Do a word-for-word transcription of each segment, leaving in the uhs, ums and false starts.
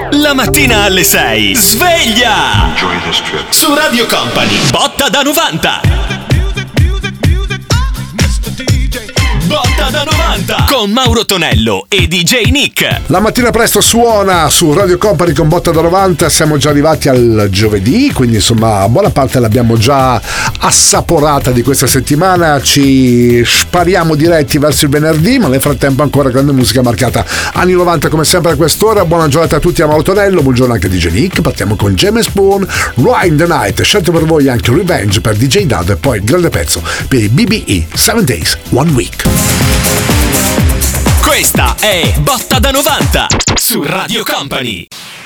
La mattina alle sei. Sveglia! Su Radio Company. Botta da novanta. Botta da novanta con Mauro Tonello e D J Nick. La mattina presto suona su Radio Company con Botta da novanta. Siamo già arrivati al giovedì, quindi insomma buona parte l'abbiamo già assaporata di questa settimana. Ci spariamo diretti verso il venerdì, ma nel frattempo ancora grande musica marcata anni novanta come sempre a quest'ora. Buona giornata a tutti a Mauro Tonello, buongiorno anche a D J Nick. Partiamo con James Spoon, Ride the Night, scelto per voi anche Revenge per D J Dado e poi il grande pezzo per i B B E, Seven Days, One Week. Questa è Botta da novanta su Radio Company.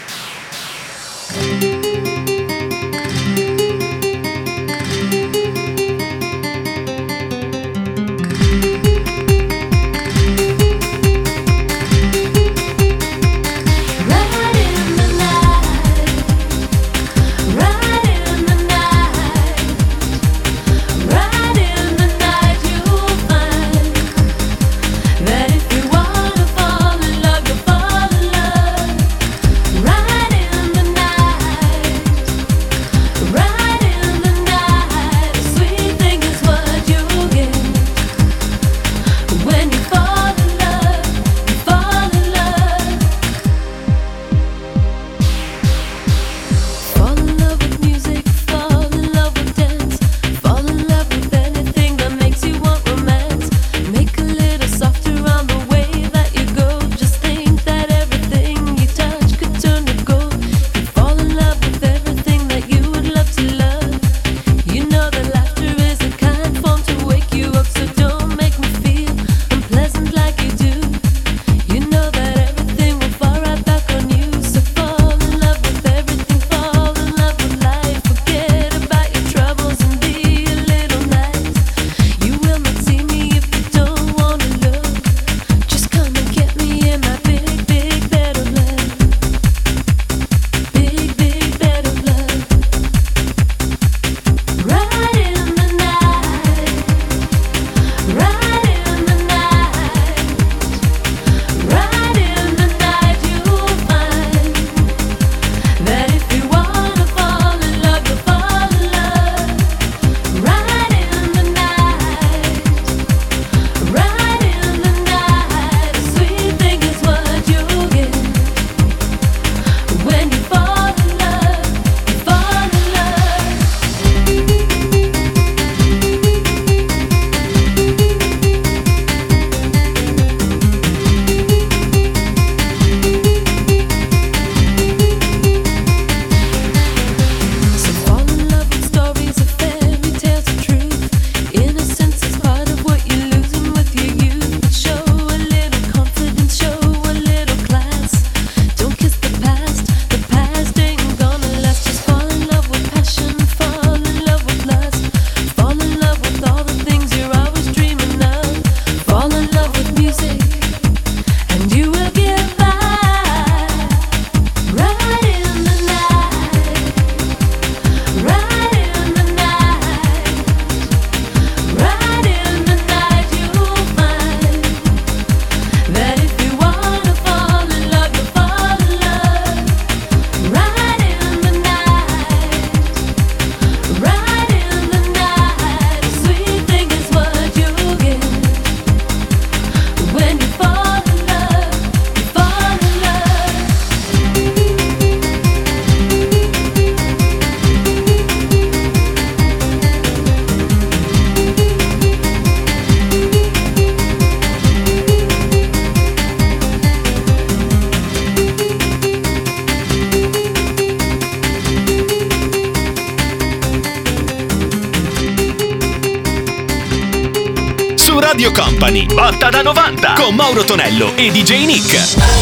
Radio Company, Botta da novanta con Mauro Tonello e D J Nick.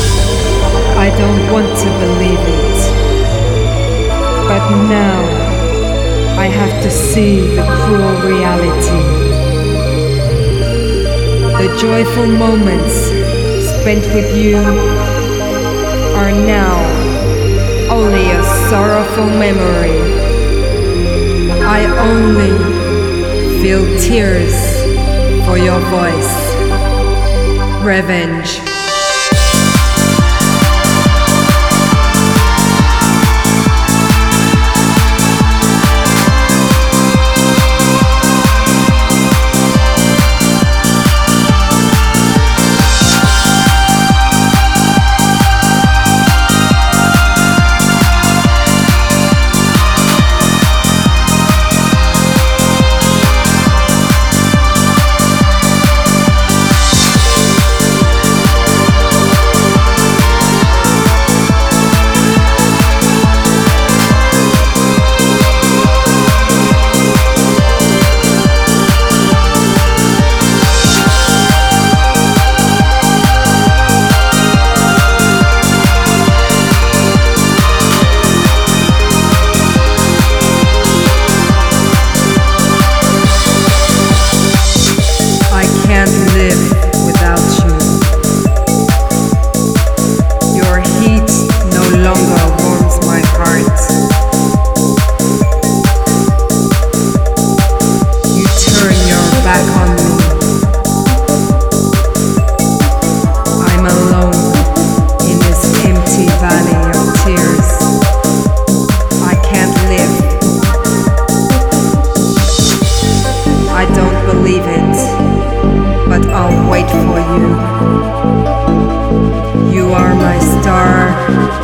I don't want to believe it, but now I have to see the cruel reality. The joyful moments spent with you are now only a sorrowful memory. I only feel tears for your voice. Revenge.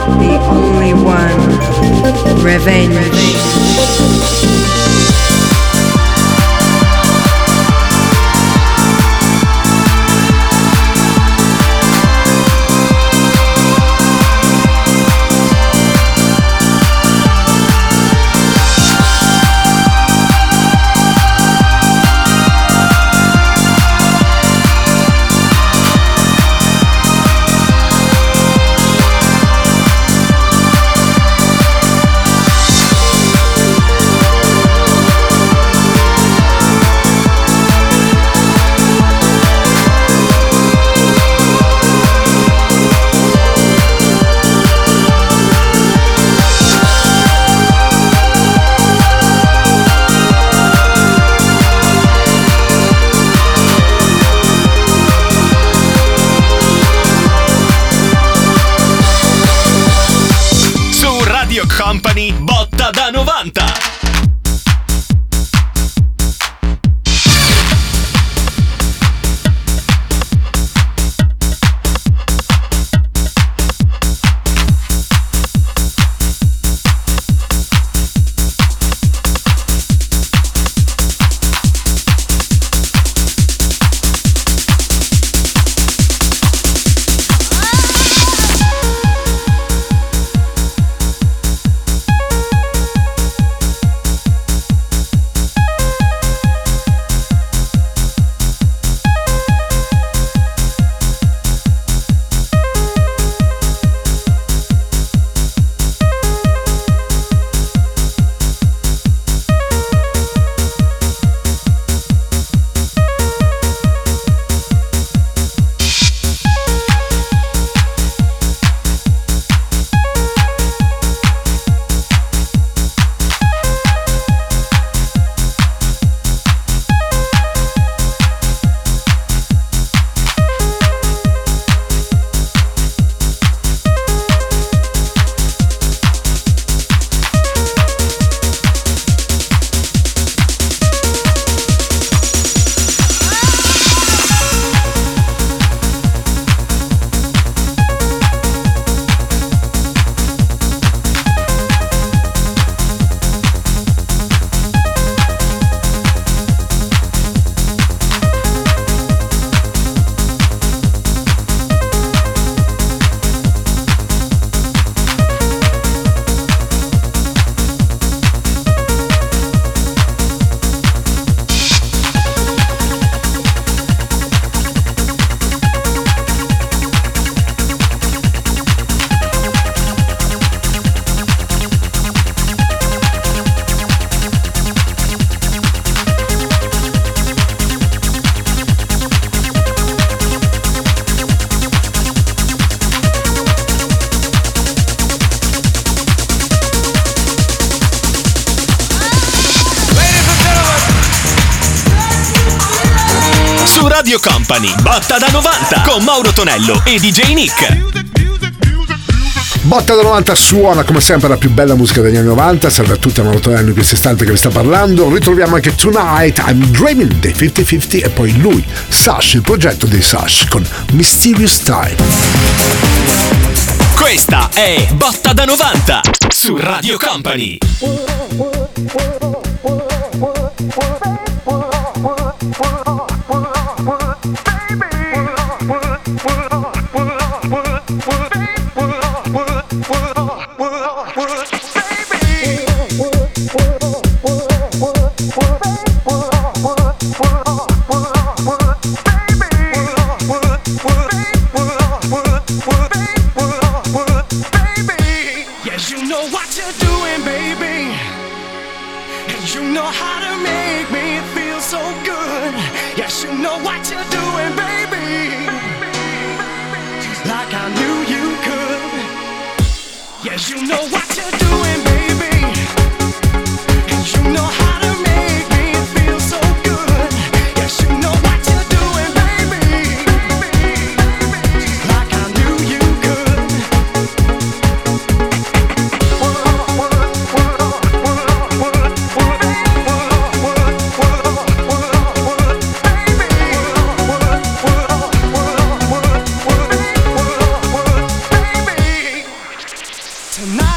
the only one. Revenge. Company, botta da novanta. Radio Company, botta da novanta con Mauro Tonello e D J Nick. Botta da novanta suona come sempre la più bella musica degli anni novanta. Serve a tutti a Mauro Tonello in questo istante che vi sta parlando. Ritroviamo anche Tonight I'm Dreaming dei cinquanta cinquanta e poi lui, Sash, il progetto dei Sash con Mysterious Time. Questa è Botta da novanta su Radio Company.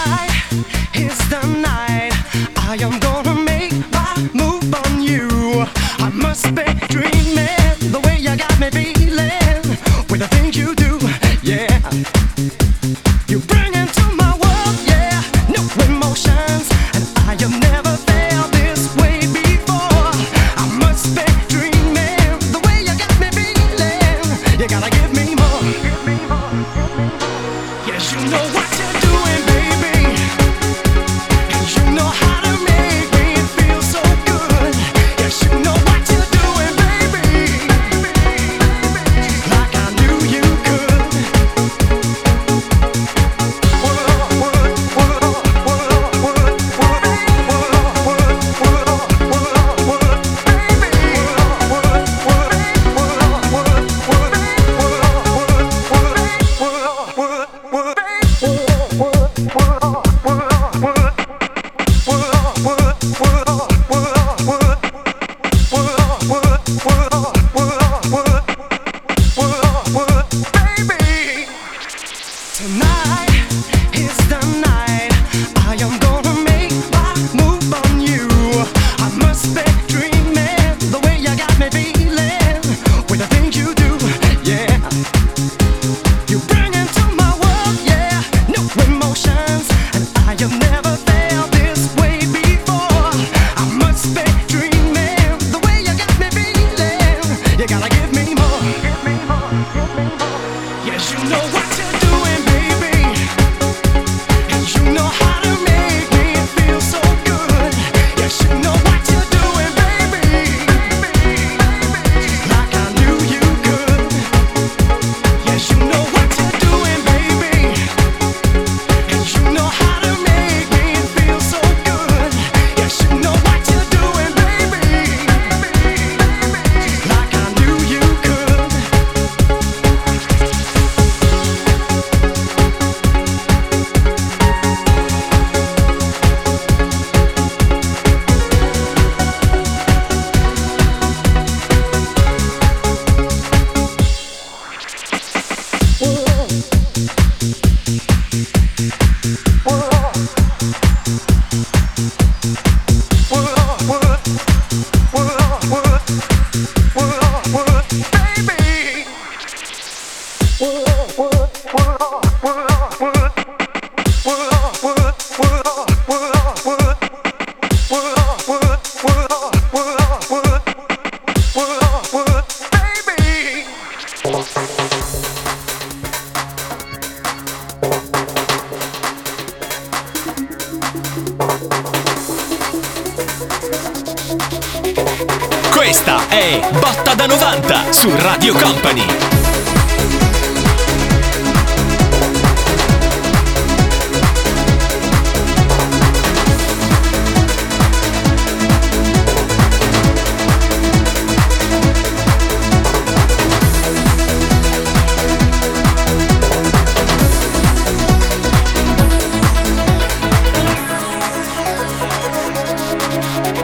Questa è Botta da novanta su Radio Company.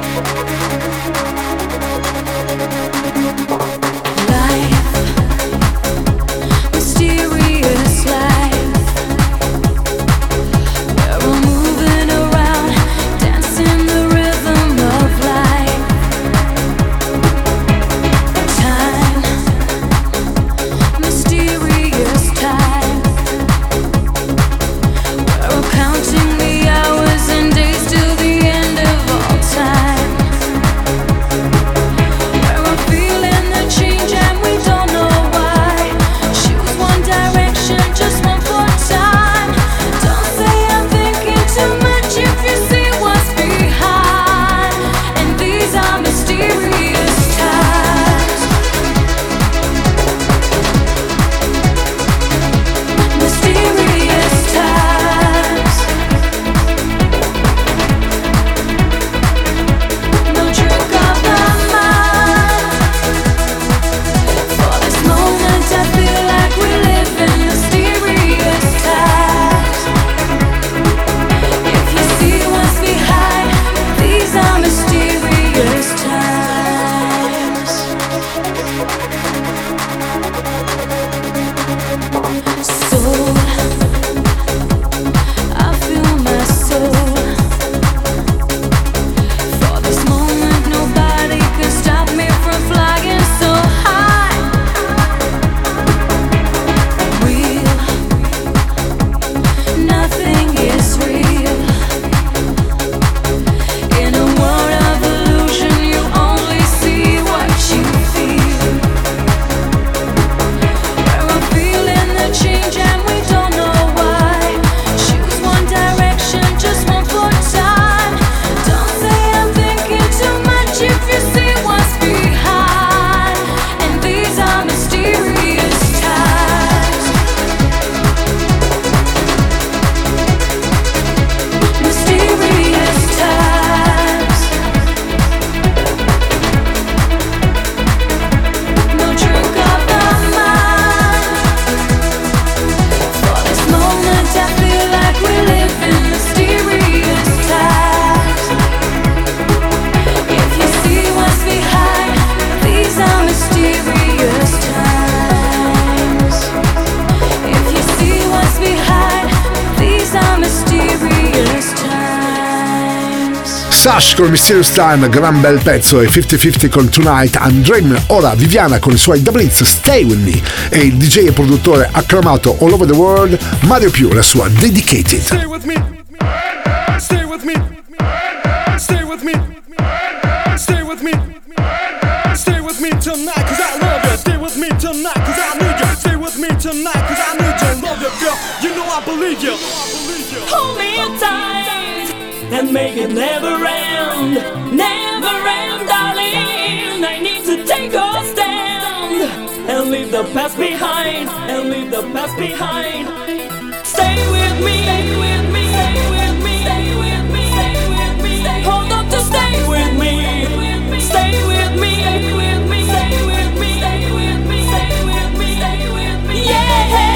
Life Sash con Mysterious Time, gran bel pezzo, e cinquanta cinquanta con Tonight I'm Dreaming. Ora Viviana con i suoi double hits Stay With Me, e il D J e produttore acclamato all over the world Mario Più, la sua Dedicated. Stay with me, stay with me, stay with me, stay with me, stay with me tonight cause I love you. Stay with me tonight cause I need you. Stay with me tonight cause I need you. Love you girl, you know I believe you. Hold me tight and make it never end, never end, darling. I need to take a stand and leave the past behind, and leave the past behind. Stay with me, stay with me, stay with me, stay with me, stay with me. Hold on to stay with me, stay with me, stay with me, stay with me, stay with me, stay with me, stay with me. Yeah.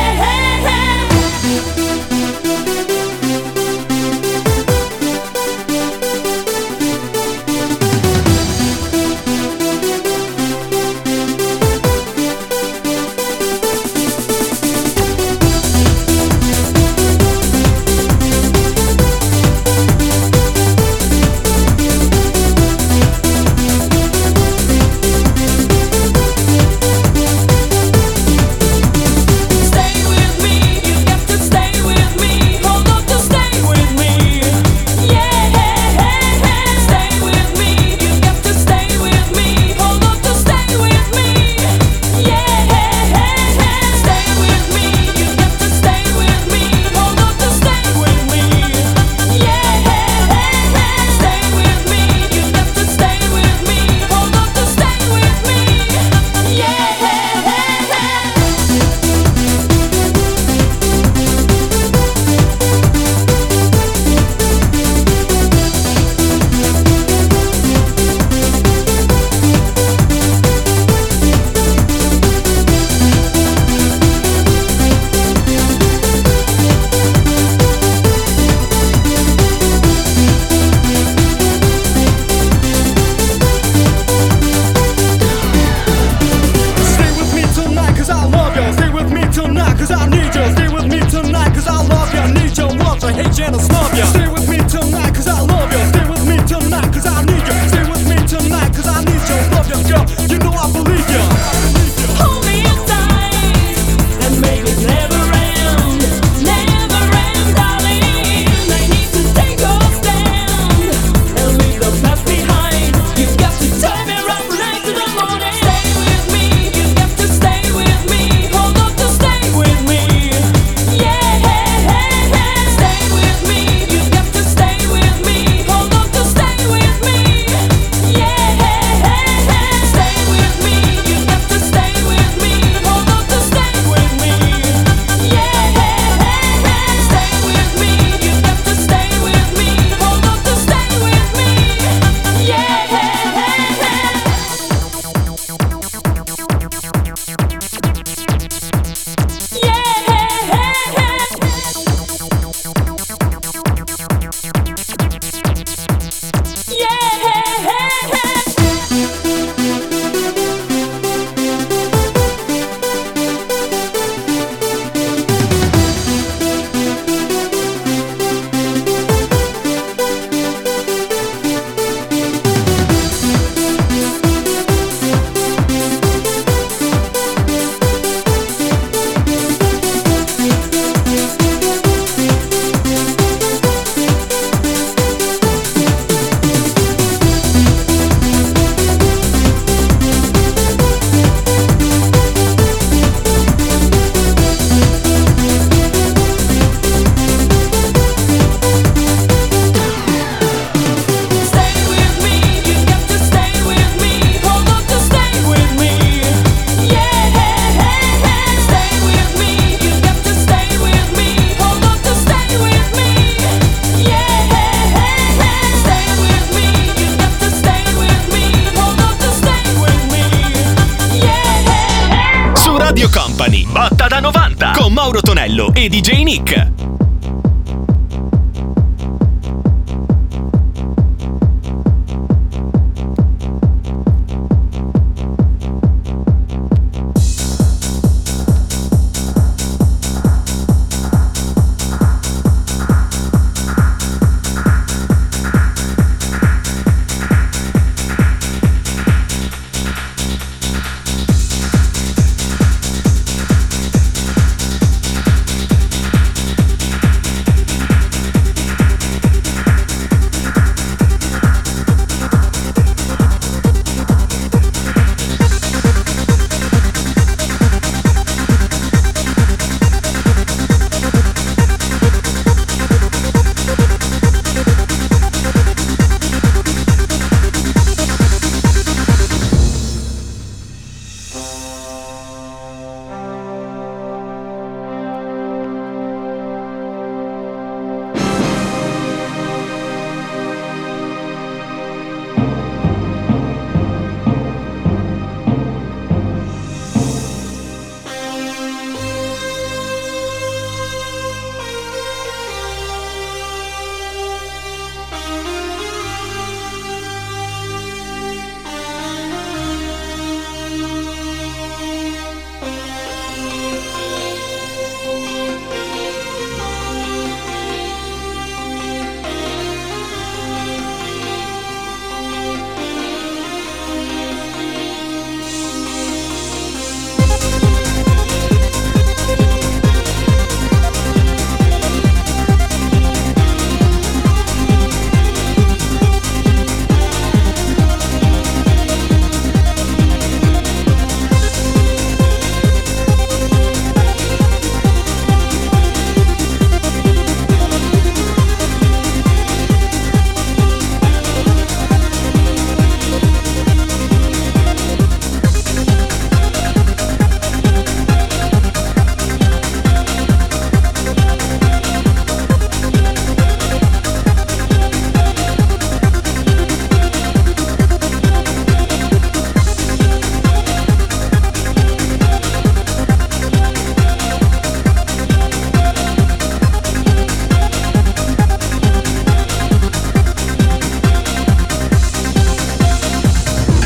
Botta da novanta con Mauro Tonello e D J Nick.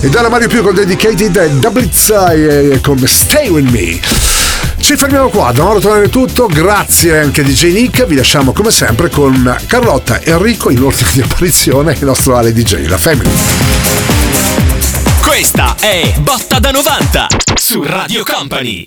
e dalla Mario Più con Dedicated e Da Blitz e con Stay With Me. Ci fermiamo qua, da ora tornare tutto, grazie anche a D J Nick, vi lasciamo come sempre con Carlotta e Enrico in ordine di apparizione e il nostro Ale D J, la Family. Questa è Botta da novanta su Radio Company.